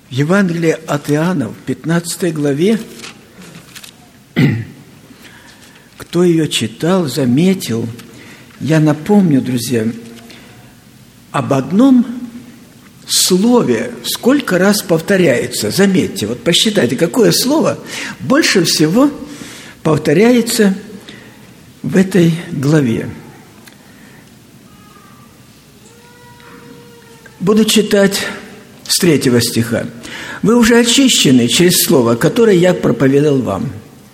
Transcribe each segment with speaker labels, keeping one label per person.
Speaker 1: В Евангелии от Иоанна, в 15 главе, кто ее читал, заметил, я напомню, друзья, об одном слове сколько раз повторяется. Заметьте, вот посчитайте, какое слово больше всего повторяется в этой главе. Буду читать с 3 стиха. «Вы уже очищены через слово, которое я проповедал вам.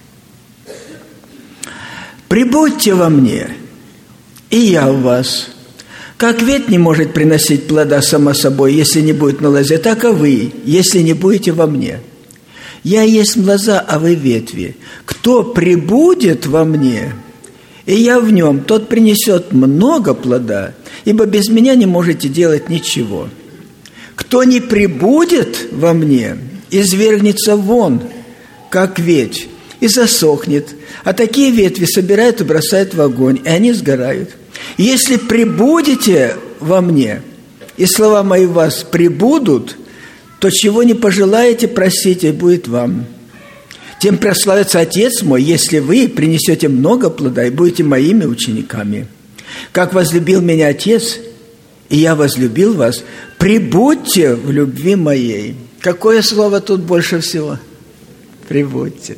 Speaker 1: Прибудьте во мне, и я в вас. Как ветвь не может приносить плода сама собой, если не будет на лозе, так и вы, если не будете во мне. Я есть лоза, а вы ветви. Кто прибудет во мне, и я в нем, тот принесет много плода, ибо без меня не можете делать ничего. Кто не прибудет во мне, извергнется вон, как ветвь, и засохнет. А такие ветви собирают и бросают в огонь, и они сгорают. Если прибудете во мне, и слова мои в вас прибудут, то чего не пожелаете, просите, и будет вам. Тем прославится Отец мой, если вы принесете много плода и будете моими учениками. Как возлюбил меня Отец, и я возлюбил вас, прибудьте в любви моей». Какое слово тут больше всего? Прибудьте.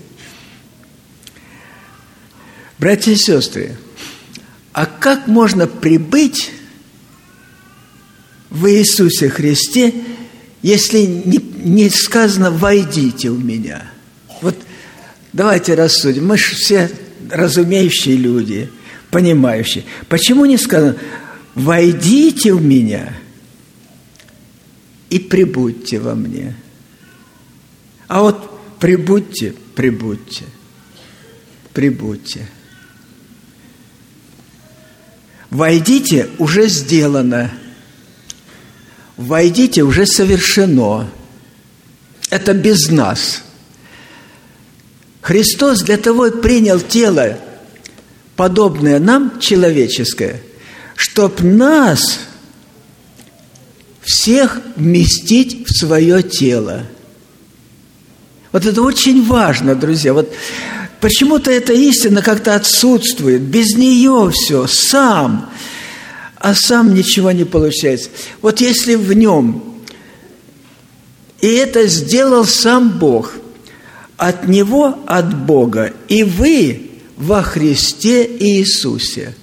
Speaker 1: Братья и сестры, а как можно прибыть в Иисусе Христе, если не сказано «войдите в меня»? Вот давайте рассудим. Мы же все разумеющие люди, понимающие. Почему не сказано «войдите в меня» и прибудьте во мне? А вот прибудьте. Войдите уже сделано. Войдите уже совершено. Это без нас. Христос для того и принял тело, подобное нам, человеческое, чтоб нас всех вместить в свое тело. Вот это очень важно, друзья. Вот почему-то эта истина как-то отсутствует. Без нее все, сам. А сам ничего не получается. Вот если в нем, и это сделал сам Бог, от Него, от Бога, и вы во Христе Иисусе.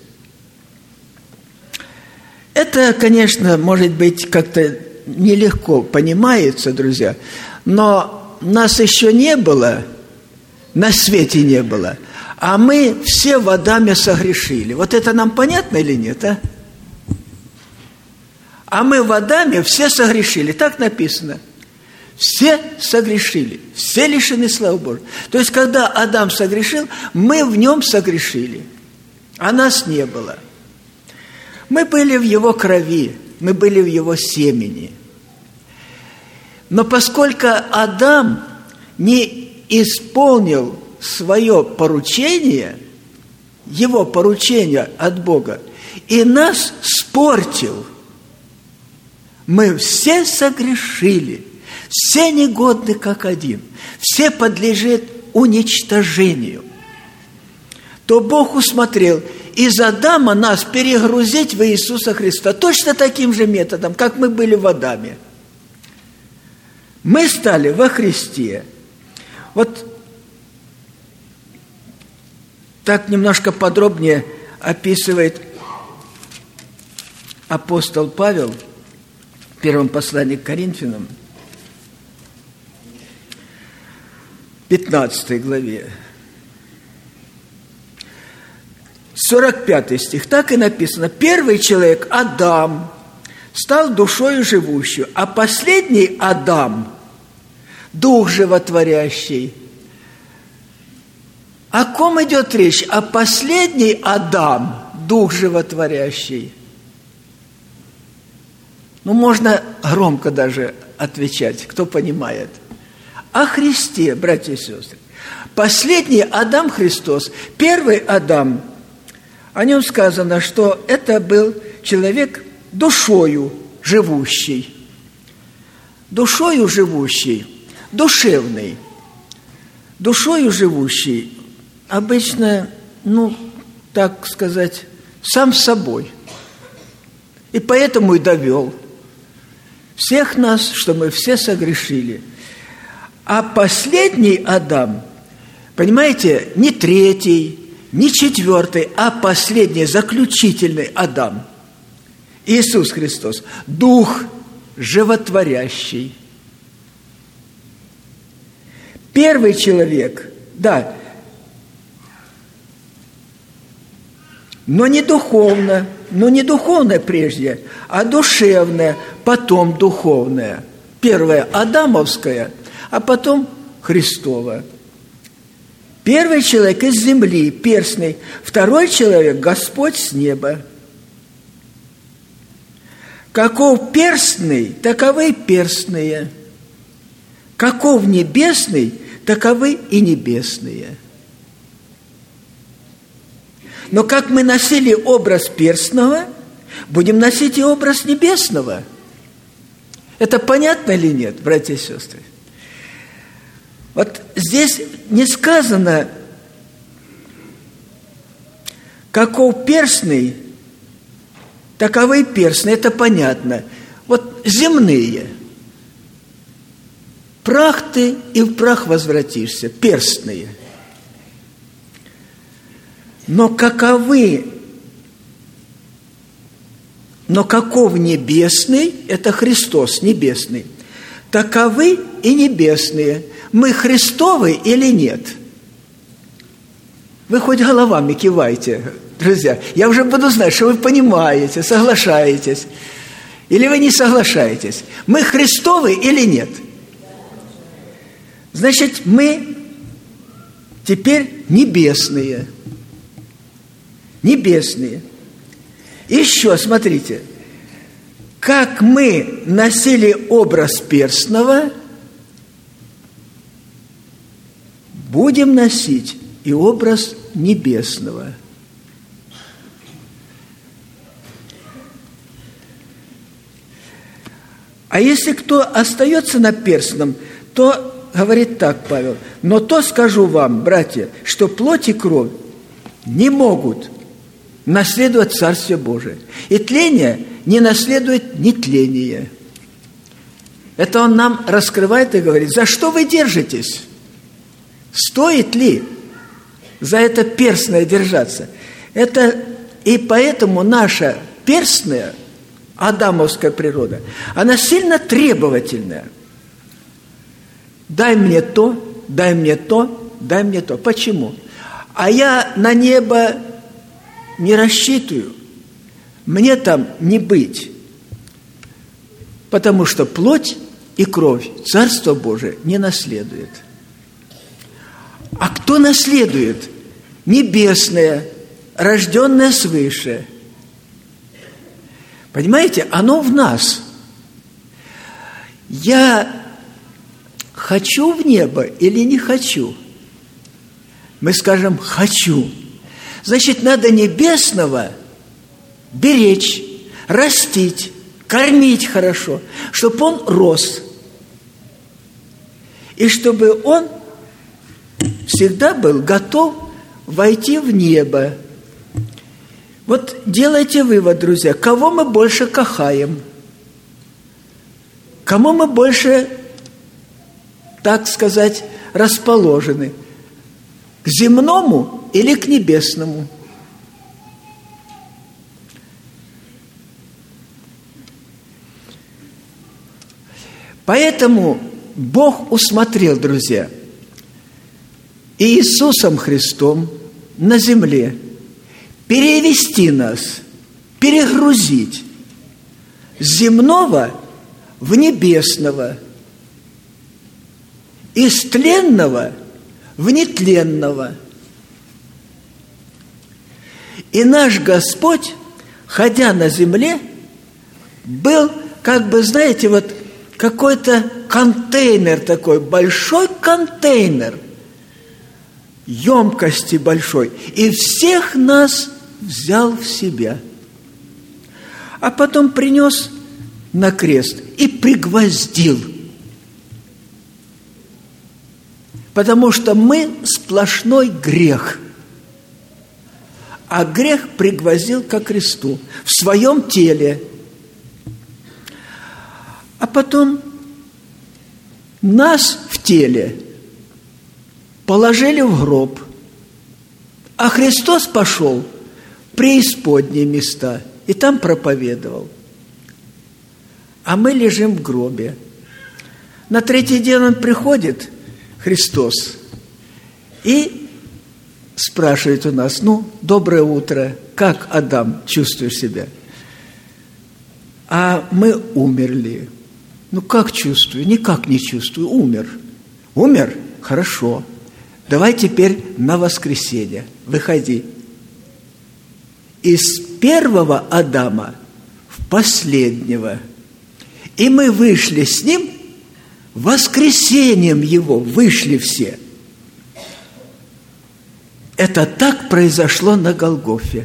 Speaker 1: Это, конечно, может быть, как-то нелегко понимается, друзья, но нас еще не было, на свете не было, а мы все в Адаме согрешили. Вот это нам понятно или нет, а? А мы в Адаме все согрешили, так написано. Все согрешили, все лишены славы Божьей. То есть, когда Адам согрешил, мы в нем согрешили, а нас не было. Мы были в его крови, мы были в его семени. Но поскольку Адам не исполнил свое поручение, его поручение от Бога, и нас спортил, мы все согрешили, все негодны как один, все подлежат уничтожению, то Бог усмотрел из Адама нас перегрузить в Иисуса Христа точно таким же методом, как мы были в Адаме. Мы стали во Христе. Вот так немножко подробнее описывает апостол Павел в первом послании к Коринфянам, 15 главе, 45 стих. Так и написано: первый человек, Адам, стал душою живущую, а последний Адам – дух животворящий. О ком идет речь? А последний Адам – дух животворящий. Ну, можно громко даже отвечать, кто понимает. О Христе, братья и сестры. Последний Адам Христос, первый Адам, о нем сказано, что это был человек душою живущий. душою живущий, душевный, душою живущий, обычно, так сказать, сам собой. И поэтому и довел всех нас, что мы все согрешили. А последний Адам, понимаете, не третий, не четвертый, а последний, заключительный Адам, Иисус Христос, Дух животворящий. Первый человек, да, но не духовное прежде, а душевное, потом духовное. Первое адамовское, а потом Христово. Первый человек из земли, перстный. Второй человек – Господь с неба. Каков перстный, таковы перстные. Каков небесный, таковы и небесные. Но как мы носили образ перстного, будем носить и образ небесного. Это понятно или нет, братья и сестры? Вот здесь не сказано, каков перстный, таковы перстные, это понятно. Вот земные. Прах ты, и в прах возвратишься, перстные. Но каков небесный, это Христос небесный, таковы и небесные. Мы Христовы или нет? Вы хоть головами кивайте, друзья. Я уже буду знать, что вы понимаете, соглашаетесь. Или вы не соглашаетесь. Мы Христовы или нет? Значит, мы теперь небесные. Небесные. Еще, смотрите, как мы носили образ перстного, будем носить и образ небесного. А если кто остается на перстном, то, говорит так Павел, но то скажу вам, братья, что плоть и кровь не могут наследовать Царствие Божие. И тление не наследует нетление. Это он нам раскрывает и говорит, за что вы держитесь? Стоит ли за это перстное держаться? Это и поэтому наша перстная, адамовская природа, она сильно требовательная. Дай мне то, дай мне то, дай мне то. Почему? А я на небо не рассчитываю, мне там не быть, потому что плоть и кровь Царство Божие не наследует. А кто наследует? Небесное, рожденное свыше. Понимаете, оно в нас. Я хочу в небо или не хочу? Мы скажем «хочу». Значит, надо небесного беречь, растить, кормить хорошо, чтобы он рос. И чтобы он всегда был готов войти в небо. Вот делайте вывод, друзья, кого мы больше кахаем? Кому мы больше, так сказать, расположены? К земному или к небесному? Поэтому Бог усмотрел, друзья, Иисусом Христом на земле перевести нас, перегрузить с земного в небесного, из тленного в нетленного. И наш Господь, ходя на земле, был, как бы, знаете, вот какой-то контейнер такой, большой контейнер, емкости большой, и всех нас взял в себя. А потом принес на крест и пригвоздил Потому что мы сплошной грех. А грех пригвоздил ко кресту в своем теле. А потом нас в теле положили в гроб. А Христос пошел в преисподние места и там проповедовал. А мы лежим в гробе. На третий день Он приходит, Христос, и спрашивает у нас: ну, доброе утро, как, Адам, чувствуешь себя? А мы умерли. Ну, как чувствую? Никак не чувствую, умер. Умер? Хорошо. Давай теперь на воскресенье. Выходи. Из первого Адама в последнего. И мы вышли с ним, воскресением его вышли все. Это так произошло на Голгофе.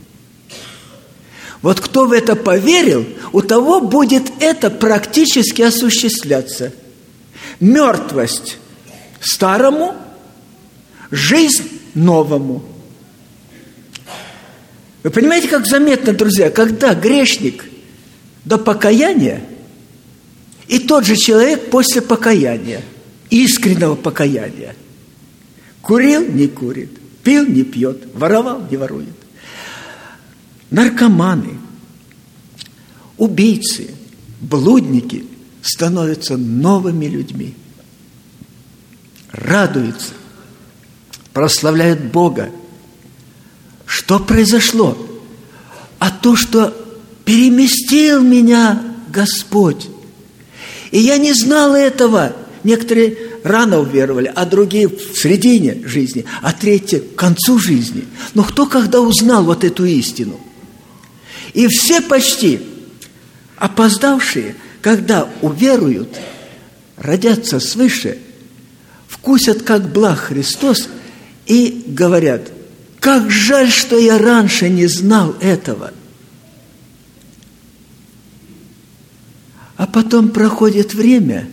Speaker 1: Вот кто в это поверил, у того будет это практически осуществляться. Мертвость старому, жизнь новому. Вы понимаете, как заметно, друзья, когда грешник до покаяния и тот же человек после покаяния, искреннего покаяния, курил, не курит, пил, не пьет, воровал, не ворует. Наркоманы, убийцы, блудники становятся новыми людьми, радуются, прославляют Бога. Что произошло? А то, что переместил меня Господь. И я не знал этого. Некоторые рано уверовали, а другие в середине жизни, а третьи к концу жизни. Но кто когда узнал вот эту истину? И все почти опоздавшие, когда уверуют, родятся свыше, вкусят, как благ Христос, и говорят: как жаль, что я раньше не знал этого. А потом проходит время,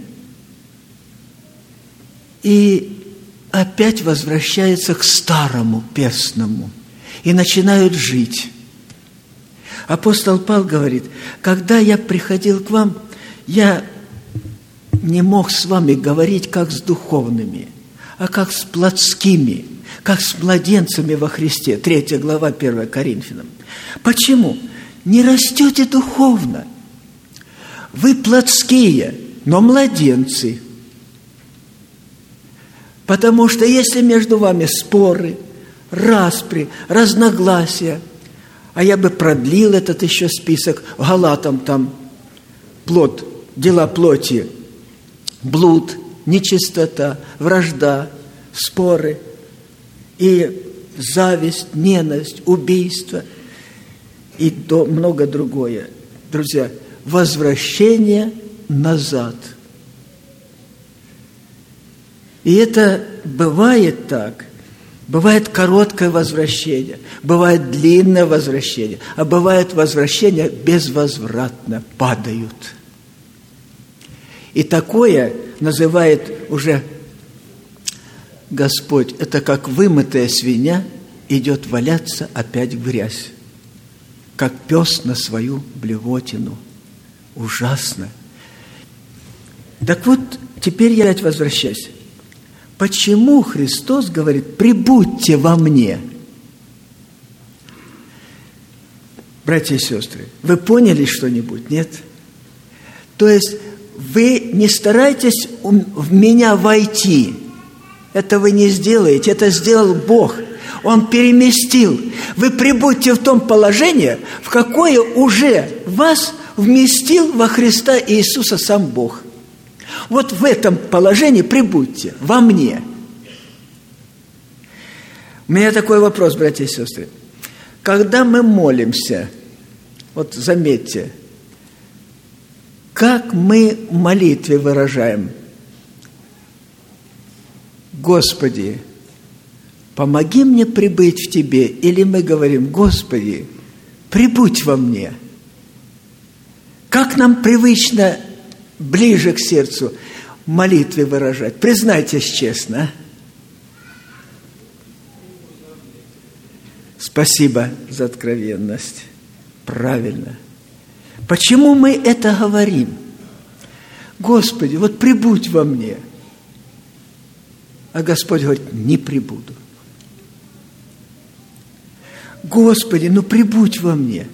Speaker 1: и опять возвращаются к старому перстному и начинают жить. Апостол Павел говорит: когда я приходил к вам, я не мог с вами говорить как с духовными, а как с плотскими, как с младенцами во Христе. 3 глава 1 Коринфянам. Почему? Не растете духовно. Вы плотские, но младенцы. Потому что если между вами споры, распри, разногласия, а я бы продлил этот еще список, Галатам там плоть, дела плоти, блуд, нечистота, вражда, споры и зависть, ненависть, убийство и много другое. Друзья, возвращение назад. И это бывает так. Бывает короткое возвращение, бывает длинное возвращение, а бывает возвращение безвозвратно, падают. И такое называет уже Господь, это как вымытая свинья идет валяться опять в грязь, как пес на свою блевотину. Ужасно. Так вот, теперь я опять возвращаюсь. Почему Христос говорит: прибудьте во мне? Братья и сестры, вы поняли что-нибудь? Нет? То есть вы не старайтесь в меня войти. Это вы не сделаете, это сделал Бог. Он переместил. Вы прибудьте в том положении, в какое уже вас вместил во Христа Иисуса сам Бог. Вот в этом положении прибудьте во мне. У меня такой вопрос, братья и сестры. Когда мы молимся, вот заметьте, как мы в молитве выражаем: Господи, помоги мне прибыть в Тебе. Или мы говорим: Господи, прибудь во мне. Как нам привычно, ближе к сердцу: в молитве выражать? Признайтесь честно. Спасибо за откровенность. Правильно. Почему мы это говорим? Господи, вот прибудь во мне. А Господь говорит, не прибуду. Господи, ну прибудь во мне.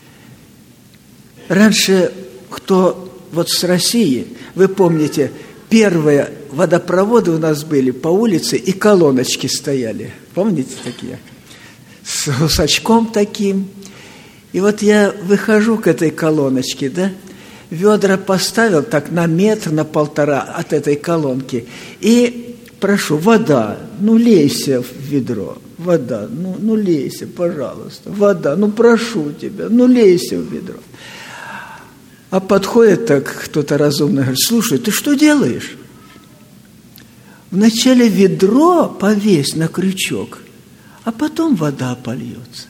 Speaker 1: Раньше, кто вот с России, вы помните, первые водопроводы у нас были по улице, и колоночки стояли. Помните такие? С гусачком таким. И вот я выхожу к этой колоночке, да, ведра поставил так на метр, на 1,5 от этой колонки, и прошу, вода, ну лейся в ведро, вода, ну лейся, пожалуйста, вода, ну прошу тебя, ну лейся в ведро. А подходит так кто-то разумный, говорит, слушай, ты что делаешь? Вначале ведро повесь на крючок, а потом вода польется.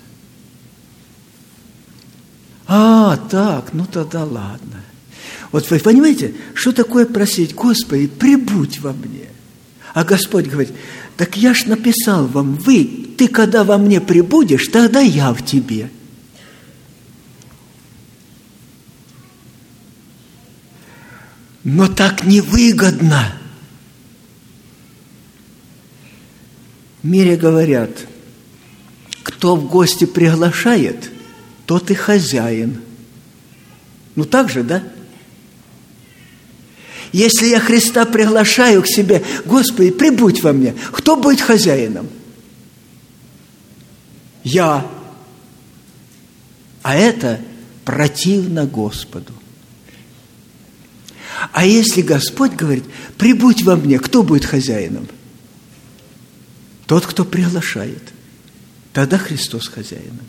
Speaker 1: А, так, ну тогда ладно. Вот вы понимаете, что такое просить, Господи, прибудь во мне. А Господь говорит, так я ж написал вам, ты когда во мне прибудешь, тогда я в тебе. Но так невыгодно. В мире говорят, кто в гости приглашает, тот и хозяин. Ну так же, да? Если я Христа приглашаю к себе, Господи, прибудь во мне, кто будет хозяином? Я. А это противно Господу. А если Господь говорит, прибудь во мне, кто будет хозяином? Тот, кто приглашает. Тогда Христос хозяином.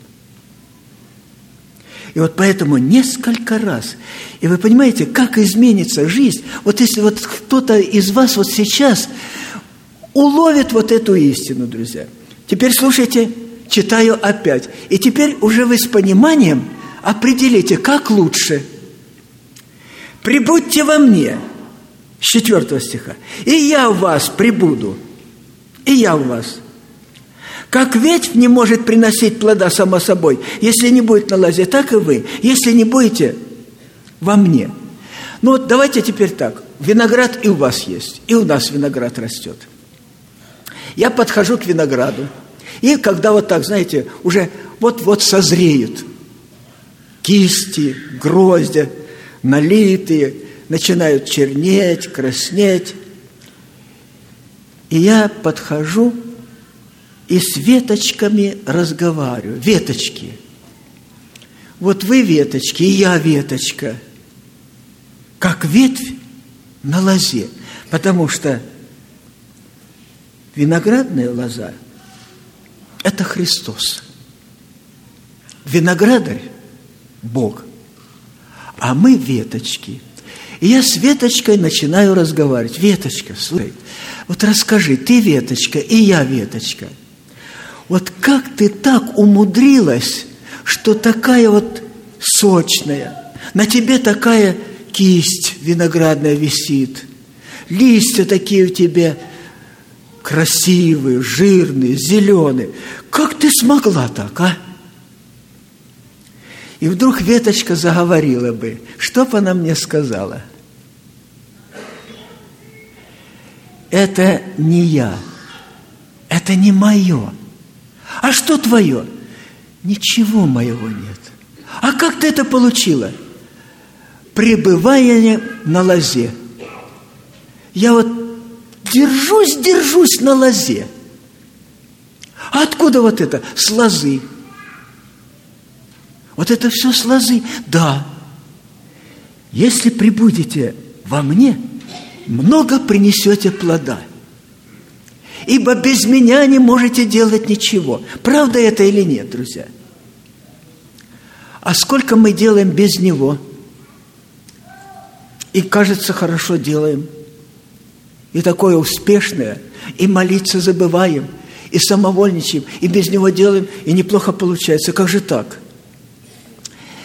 Speaker 1: И вот поэтому несколько раз. И вы понимаете, как изменится жизнь. Вот если вот кто-то из вас вот сейчас уловит вот эту истину, друзья. Теперь слушайте, читаю опять. И теперь уже вы с пониманием определите, как лучше. «Прибудьте во мне», с 4 стиха, «и я в вас прибуду, и я в вас». Как ветвь не может приносить плода само собой, если не будет на лозе, так и вы, если не будете во мне. Ну вот давайте теперь так. Виноград и у вас есть, и у нас виноград растет. Я подхожу к винограду, и когда вот так, знаете, уже вот-вот созреют кисти, гроздья, налитые, начинают чернеть, краснеть. И я подхожу и с веточками разговариваю. Веточки. Вот вы веточки, и я веточка. Как ветвь на лозе. Потому что виноградная лоза – это Христос. Виноградарь – Бог. А мы веточки. И я с веточкой начинаю разговаривать. Веточка, слушай, вот расскажи, ты веточка, и я веточка. Вот как ты так умудрилась, что такая вот сочная, на тебе такая кисть виноградная висит, листья такие у тебя красивые, жирные, зеленые. Как ты смогла так, а? И вдруг веточка заговорила бы. Что бы она мне сказала? Это не я. Это не мое. А что твое? Ничего моего нет. А как ты это получила? Пребывание на лозе. Я вот держусь на лозе. А откуда вот это? С лозы. Вот это все с лозы. Да. Если прибудете во мне, много принесете плода. Ибо без меня не можете делать ничего. Правда это или нет, друзья? А сколько мы делаем без Него? И, кажется, хорошо делаем. И такое успешное. И молиться забываем. И самовольничаем. И без Него делаем. И неплохо получается. Как же так?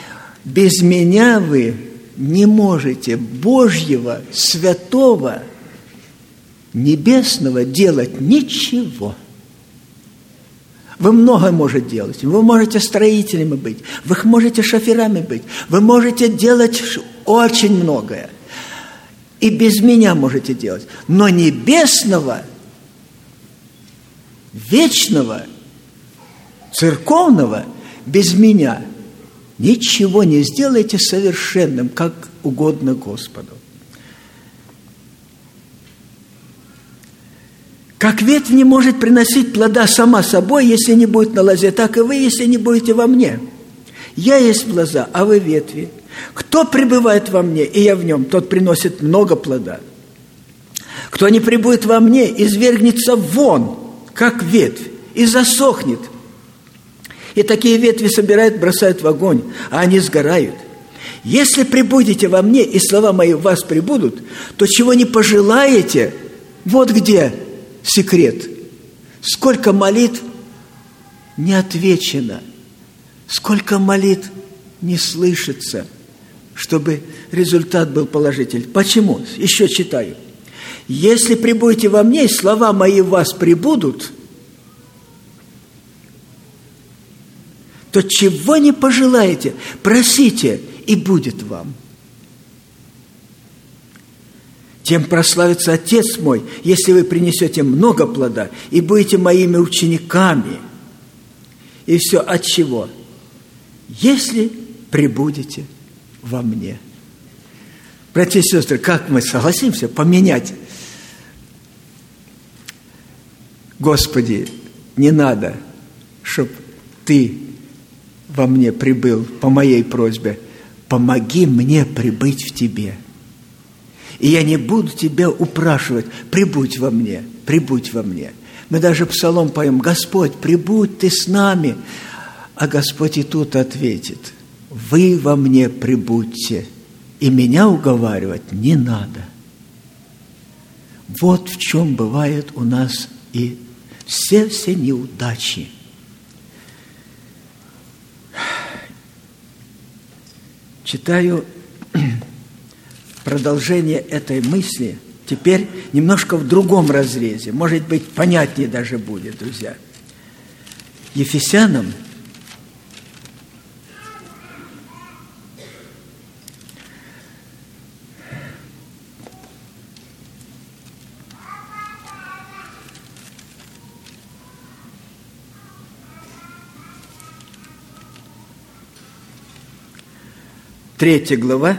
Speaker 1: Без меня вы не можете Божьего, святого небесного делать ничего. Вы много можете делать. Вы можете строителями быть. Вы можете шоферами быть. Вы можете делать очень многое. И без меня можете делать. Но небесного, вечного, церковного без меня ничего не сделаете совершенным, как угодно Господу. Как ветвь не может приносить плода сама собой, если не будет на лозе, так и вы, если не будете во мне. Я есть лоза, а вы ветви. Кто пребывает во мне, и я в нем, тот приносит много плода. Кто не пребудет во мне, извергнется вон, как ветвь, и засохнет. И такие ветви собирают, бросают в огонь, а они сгорают. Если пребудете во мне, и слова мои в вас пребудут, то чего не пожелаете, вот где секрет. Сколько молитв не отвечено, сколько молитв не слышится, чтобы результат был положительный. Почему? Еще читаю. Если пребудете во мне, и слова мои в вас пребудут, то чего не пожелаете, просите, и будет вам. Тем прославится Отец мой, если вы принесете много плода и будете моими учениками. И все от чего? Если пребудете во мне. Братья и сестры, как мы согласимся поменять? Господи, не надо, чтобы Ты во мне прибыл по моей просьбе. Помоги мне прибыть в Тебе. И я не буду Тебя упрашивать, прибудь во мне, прибудь во мне. Мы даже псалом поем: Господь, прибудь Ты с нами. А Господь и тут ответит: вы во мне прибудьте, и меня уговаривать не надо. Вот в чем бывает у нас и все неудачи. Читаю продолжение этой мысли, теперь немножко в другом разрезе, может быть, понятнее даже будет, друзья. Ефесянам 3 глава,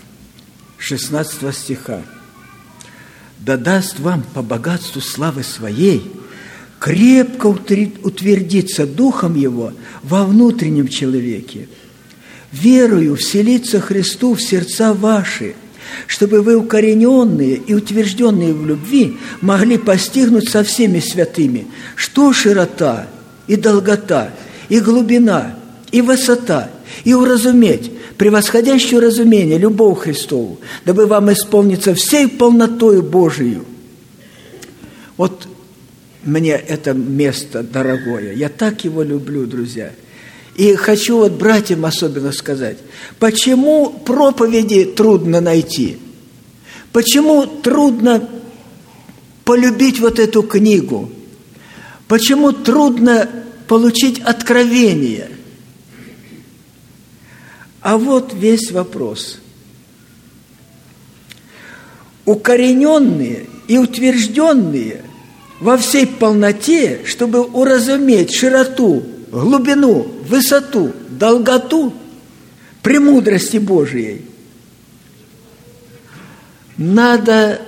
Speaker 1: 16 стиха. «Да даст вам по богатству славы Своей крепко утвердиться Духом Его во внутреннем человеке, верою вселиться Христу в сердца ваши, чтобы вы, укорененные и утвержденные в любви, могли постигнуть со всеми святыми, что широта и долгота, и глубина, и высота, и уразуметь превосходящее разумение, любовь Христову, дабы вам исполниться всей полнотою Божию». Вот мне это место дорогое. Я так его люблю, друзья. И хочу вот братьям особенно сказать, почему проповеди трудно найти? Почему трудно полюбить вот эту книгу? Почему трудно получить откровение? А вот весь вопрос. Укорененные и утвержденные во всей полноте, чтобы уразуметь широту, глубину, высоту, долготу премудрости Божией, надо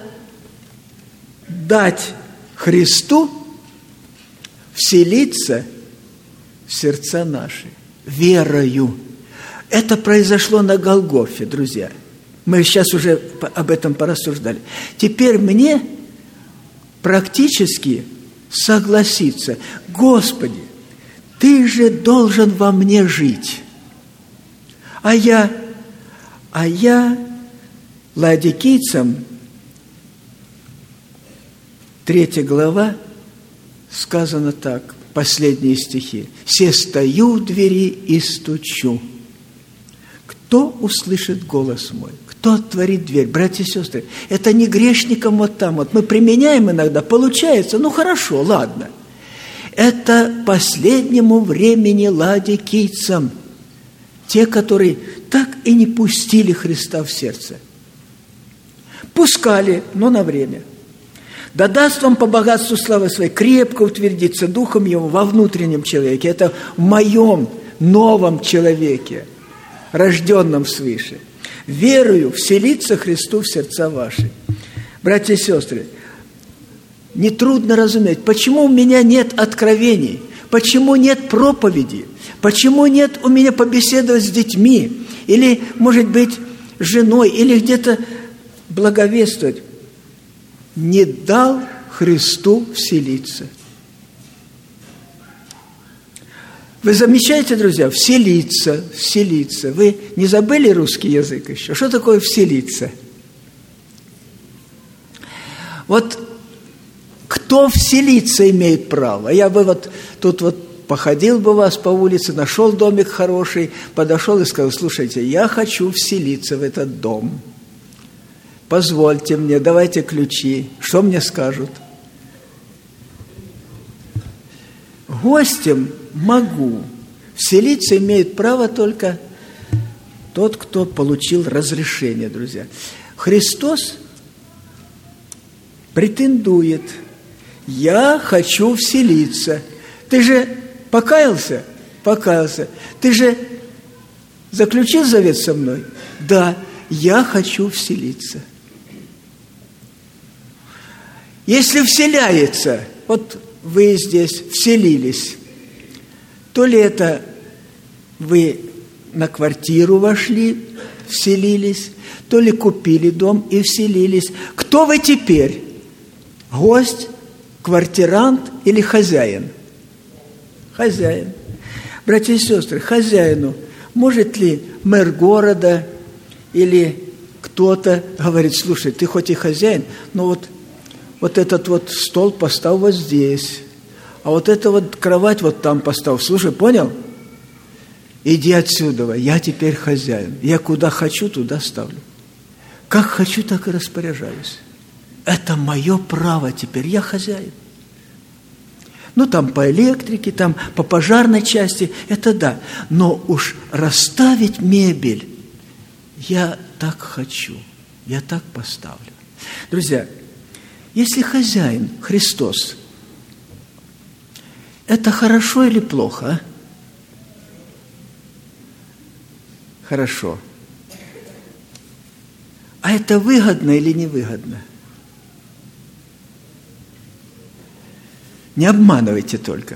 Speaker 1: дать Христу вселиться в сердца наши верою. Это произошло на Голгофе, друзья. Мы сейчас уже об этом порассуждали. Теперь мне практически согласиться: Господи, Ты же должен во мне жить. А я Лаодикийцам 3 глава сказано так, последние стихи: «Се стою в двери и стучу. Кто услышит голос мой? тот творит дверь. Братья и сестры, это не грешникам вот там. Вот мы применяем иногда, получается, ну хорошо, ладно. Это последнему времени ладикийцам. Те, которые так и не пустили Христа в сердце. Пускали, но на время. Да даст вам по богатству славы своей крепко утвердиться духом его во внутреннем человеке. Это в моем новом человеке, рожденном свыше. Верую вселиться Христу в сердца ваши. Братья и сестры, нетрудно разуметь, почему у меня нет откровений, почему нет проповеди, почему нет у меня побеседовать с детьми, или, может быть, с женой, или где-то благовествовать. Не дал Христу вселиться. Вы замечаете, друзья, вселиться, вселиться. Вы не забыли русский язык еще? Что такое вселиться? Вот кто вселиться имеет право? Я бы вот тут вот походил бы вас по улице, нашел домик хороший, подошел и сказал: слушайте, я хочу вселиться в этот дом. Позвольте мне, давайте ключи. Что мне скажут? Гостем могу. Вселиться имеет право только тот, кто получил разрешение, друзья. Христос претендует: я хочу вселиться. Ты же покаялся? Покаялся. Ты же заключил завет со мной? Да, я хочу вселиться. Если вселяется, вот вы здесь вселились, то ли это вы на квартиру вошли, вселились, то ли купили дом и вселились. Кто вы теперь? Гость, квартирант или хозяин? Хозяин. Братья и сестры, хозяину может ли мэр города или кто-то говорит: слушай, ты хоть и хозяин, но вот этот вот стол поставь вот здесь, а вот эту вот кровать вот там поставь. Слушай, понял? Иди отсюда, я теперь хозяин. Я куда хочу, туда ставлю. Как хочу, так и распоряжаюсь. Это мое право теперь, я хозяин. Ну, там по электрике, там по пожарной части, это да. Но уж расставить мебель я так хочу, я так поставлю. Друзья, если хозяин Христос, это хорошо или плохо? Хорошо. А это выгодно или невыгодно? Не обманывайте только.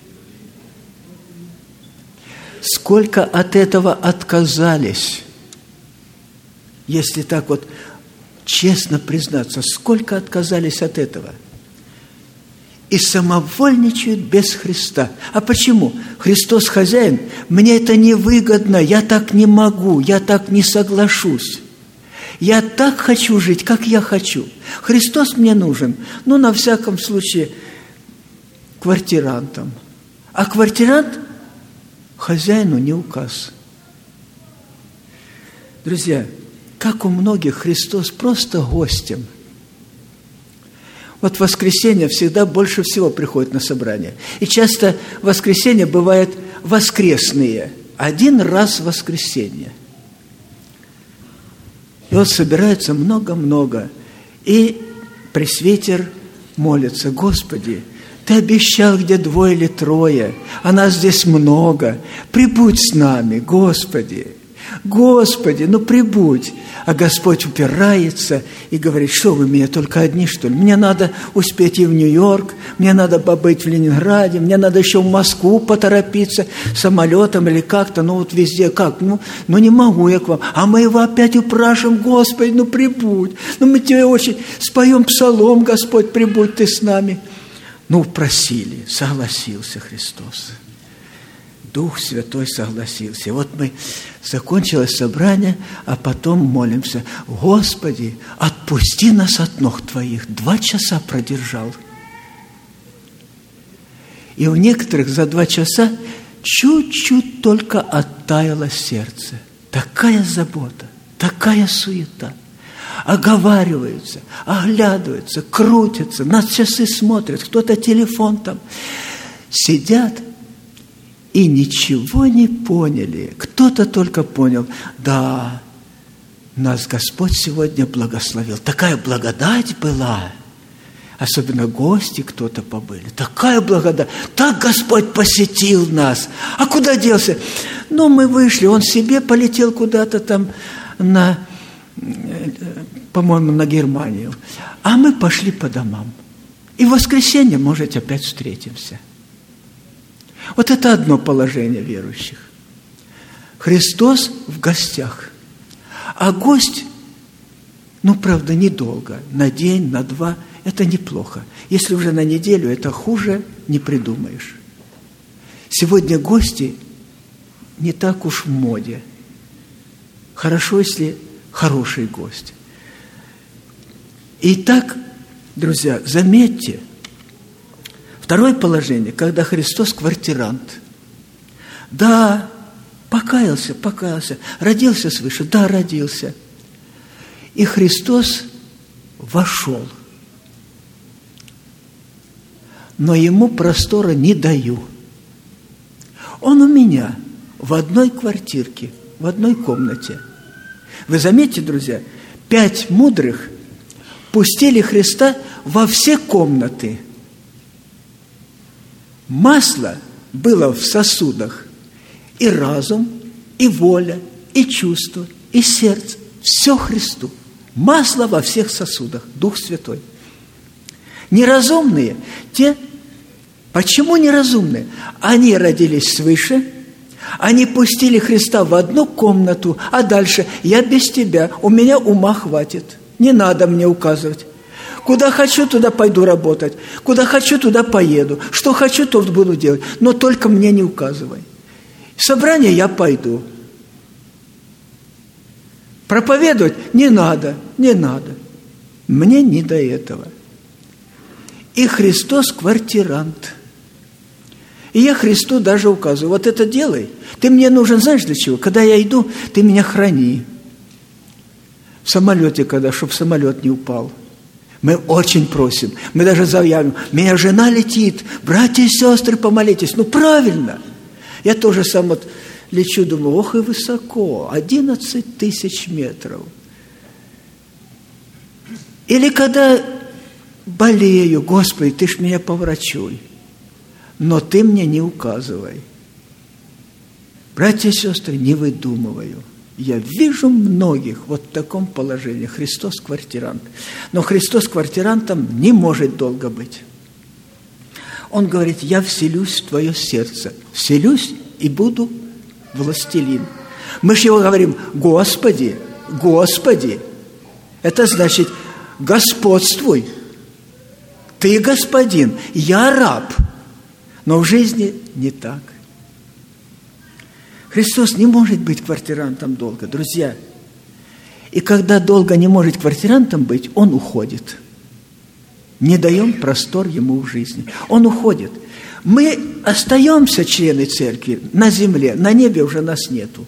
Speaker 1: Сколько от этого отказались, если так вот честно признаться, сколько отказались от этого. И самовольничают без Христа. А почему? Христос хозяин, мне это невыгодно, я так не могу, я так не соглашусь. Я так хочу жить, как я хочу. Христос мне нужен, но на всяком случае квартирантом. А квартирант хозяину не указ. Друзья, как у многих Христос просто гостем. Вот в воскресенье всегда больше всего приходит на собрание. И часто воскресенья бывают воскресные. Один раз в воскресенье. И вот собирается много-много. И пресвитер молится: Господи, Ты обещал, где 2 или 3, а нас здесь много. Прибудь с нами, Господи. Господи, ну прибудь. А Господь упирается и говорит: что вы меня только одни, что ли? Мне надо успеть и в Нью-Йорк, мне надо побыть в Ленинграде, мне надо еще в Москву поторопиться самолетом или как-то, ну вот везде как, ну не могу я к вам. А мы его опять упрашиваем: Господи, ну прибудь, ну мы тебе очень споем псалом: Господь, прибудь Ты с нами. Ну просили, согласился Христос. Дух Святой согласился. Вот мы закончилось собрание, а потом молимся: Господи, отпусти нас от ног Твоих. 2 часа продержал. И у некоторых за 2 часа чуть-чуть только оттаяло сердце. Такая забота. такая суета. Оговариваются, оглядываются, крутятся, на часы смотрят, кто-то телефон там. Сидят и ничего не поняли. Кто-то только понял, да, нас Господь сегодня благословил. Такая благодать была. Особенно гости кто-то побыли. Такая благодать. Так Господь посетил нас. А куда делся? Ну, мы вышли. Он себе полетел куда-то там по-моему, на Германию. А мы пошли по домам. И в воскресенье, может, опять встретимся. Вот это одно положение верующих. Христос в гостях. А гость, правда, недолго. На день, на два. Это неплохо. Если уже на неделю, это хуже не придумаешь. Сегодня гости не так уж в моде. Хорошо, если хороший гость. Итак, друзья, заметьте, второе положение, когда Христос квартирант. Да, покаялся, родился свыше, да, родился. И Христос вошел. Но ему простора не даю. Он у меня в одной квартирке, в одной комнате. Вы заметьте, друзья, 5 мудрых пустили Христа во все комнаты. Масло было в сосудах. И разум, и воля, и чувство, и сердце. Все Христу. Масло во всех сосудах. Дух Святой. Неразумные, почему неразумные? Они родились свыше, они пустили Христа в одну комнату, а дальше я без тебя, у меня ума хватит, не надо мне указывать. Куда хочу, туда пойду работать, куда хочу, туда поеду, что хочу, то буду делать, но только мне не указывай. В собрание я пойду. Проповедовать не надо. Мне не до этого. И Христос квартирант. И я Христу даже указываю, вот это делай. Ты мне нужен, знаешь, для чего? Когда я иду, ты меня храни. В самолете, чтобы самолет не упал. Мы очень просим, мы даже заявим, меня жена летит, братья и сестры, помолитесь. Правильно. Я тоже сам лечу, думаю, ох и высоко, 11 тысяч метров. Или когда болею, Господи, Ты ж меня поврачуй, но Ты мне не указывай. Братья и сестры, не выдумываю. Я вижу многих в таком положении. Христос квартирант. Но Христос квартирантом не может долго быть. Он говорит, я вселюсь в твое сердце. Вселюсь и буду властелин. Мы же его говорим, Господи, Господи. Это значит, господствуй. Ты господин, я раб. Но в жизни не так. Христос не может быть квартирантом долго, друзья. И когда долго не может квартирантом быть, Он уходит. Не даем простор Ему в жизни. Он уходит. Мы остаемся члены церкви на земле, на небе уже нас нету.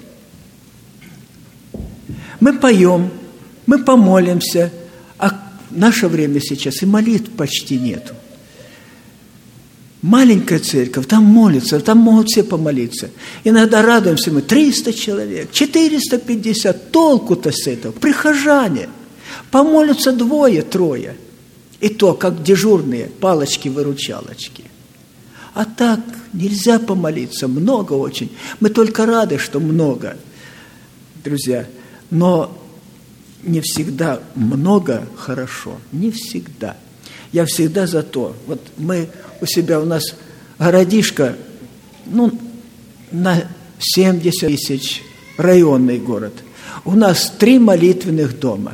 Speaker 1: Мы поем, мы помолимся, а в наше время сейчас и молитв почти нету. Маленькая церковь, там молятся, там могут все помолиться. Иногда радуемся мы, 300 человек, 450, толку-то с этого, прихожане. Помолятся 2-3, и то, как дежурные, палочки-выручалочки. А так нельзя помолиться, много очень. Мы только рады, что много, друзья, но не всегда много хорошо, не всегда. Я всегда за то. Вот мы у себя, у нас городишко, на 70 тысяч, районный город. У нас 3 молитвенных дома.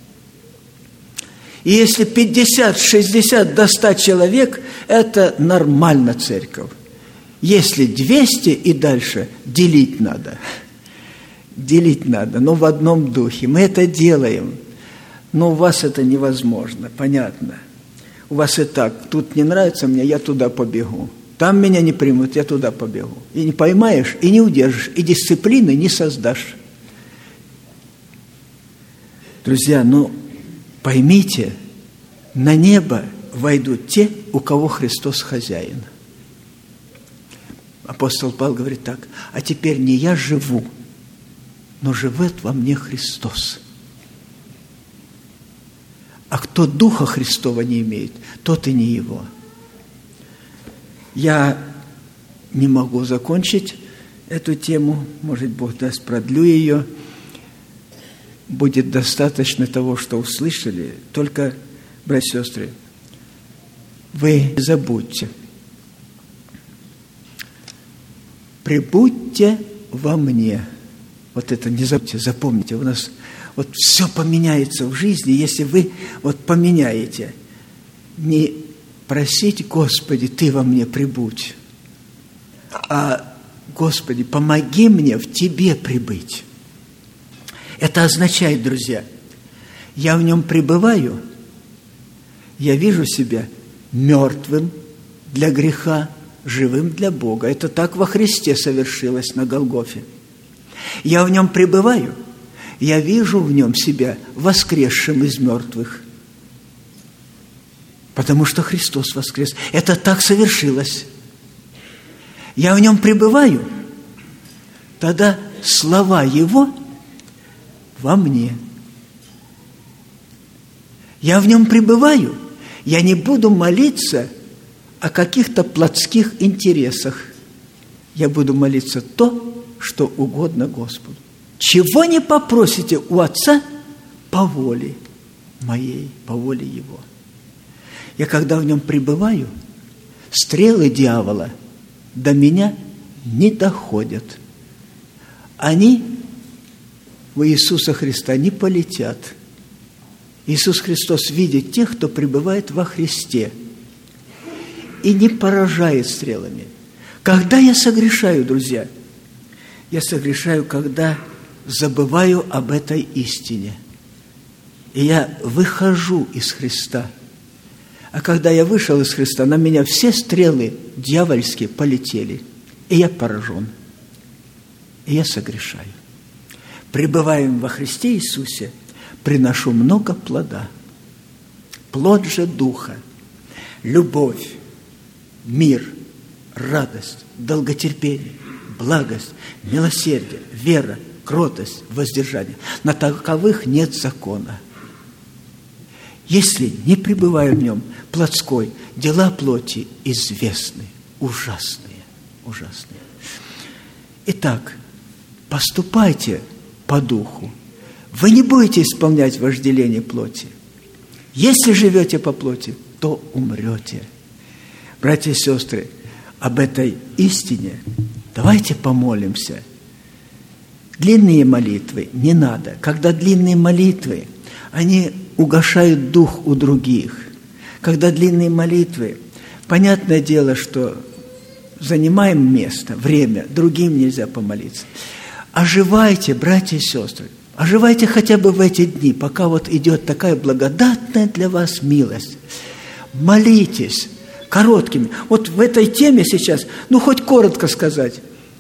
Speaker 1: И если 50, 60 до 100 человек, это нормально церковь. Если 200 и дальше, делить надо. Делить надо, но в одном духе. Мы это делаем. Но у вас это невозможно, понятно. У вас и так, тут не нравится мне, я туда побегу. Там меня не примут, я туда побегу. И не поймаешь, и не удержишь, и дисциплины не создашь. Друзья, поймите, на небо войдут те, у кого Христос хозяин. Апостол Павел говорит так: а теперь не я живу, но живет во мне Христос. А кто Духа Христова не имеет, тот и не его. Я не могу закончить эту тему, может, Бог даст, продлю ее. Будет достаточно того, что услышали. Только, братья и сестры, вы забудьте. «Прибудьте во мне». Вот это не забудьте, запомните. У нас все поменяется в жизни, если вы поменяете. Не просить: Господи, Ты во мне прибудь, а: Господи, помоги мне в Тебе прибыть. Это означает, друзья, я в Нем пребываю, я вижу себя мертвым для греха, живым для Бога. Это так во Христе совершилось на Голгофе. Я в Нем пребываю, я вижу в Нем себя воскресшим из мертвых, потому что Христос воскрес. Это так совершилось. Я в Нем пребываю, тогда слова Его во мне. Я в Нем пребываю, я не буду молиться о каких-то плотских интересах. Я буду молиться то, что угодно Господу. Чего не попросите у Отца, по воле моей, по воле Его. Я когда в Нем пребываю, стрелы дьявола до меня не доходят. Они в Иисуса Христа не полетят. Иисус Христос видит тех, кто пребывает во Христе, и не поражает стрелами. Когда я согрешаю, друзья, я согрешаю, когда забываю об этой истине. И я выхожу из Христа. А когда я вышел из Христа, на меня все стрелы дьявольские полетели. И я поражен. И я согрешаю. Пребываем во Христе Иисусе, приношу много плода. Плод же Духа: любовь, мир, радость, долготерпение, благость, милосердие, вера, кротость, воздержание. На таковых нет закона. Если не пребываю в нем, плотской, дела плоти известны, ужасные, ужасные. Итак, поступайте по духу. Вы не будете исполнять вожделение плоти. Если живете по плоти, то умрете. Братья и сестры, об этой истине давайте помолимся. Длинные молитвы не надо. Когда длинные молитвы, они угашают дух у других. Когда длинные молитвы, понятное дело, что занимаем место, время, другим нельзя помолиться. Оживайте, братья и сестры, оживайте хотя бы в эти дни, пока идет такая благодатная для вас милость. Молитесь короткими. В этой теме сейчас, хоть коротко сказать: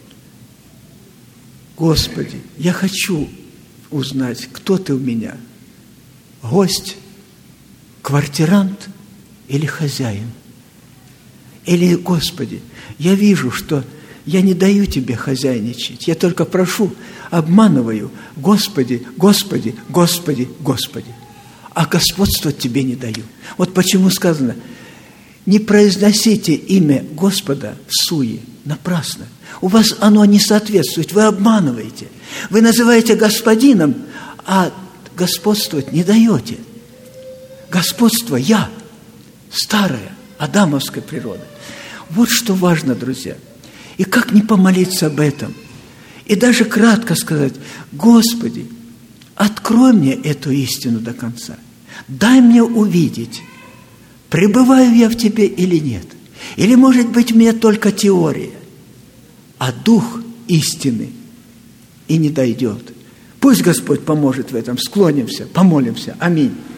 Speaker 1: Господи, я хочу узнать, кто Ты у меня. Гость, квартирант или хозяин? Или, Господи, я вижу, что я не даю Тебе хозяйничать. Я только прошу, обманываю. Господи, Господи, Господи, Господи. А господствовать Тебе не даю. Почему сказано: не произносите имя Господа в суе, напрасно. У вас оно не соответствует, вы обманываете. Вы называете господином, а господствовать не даете. Господство я, старая, адамовская природа. Вот что важно, друзья. И как не помолиться об этом? И даже кратко сказать: Господи, открой мне эту истину до конца. Дай мне увидеть, пребываю я в Тебе или нет. Или, может быть, у меня только теория, а дух истины и не дойдет. Пусть Господь поможет в этом. Склонимся, помолимся. Аминь.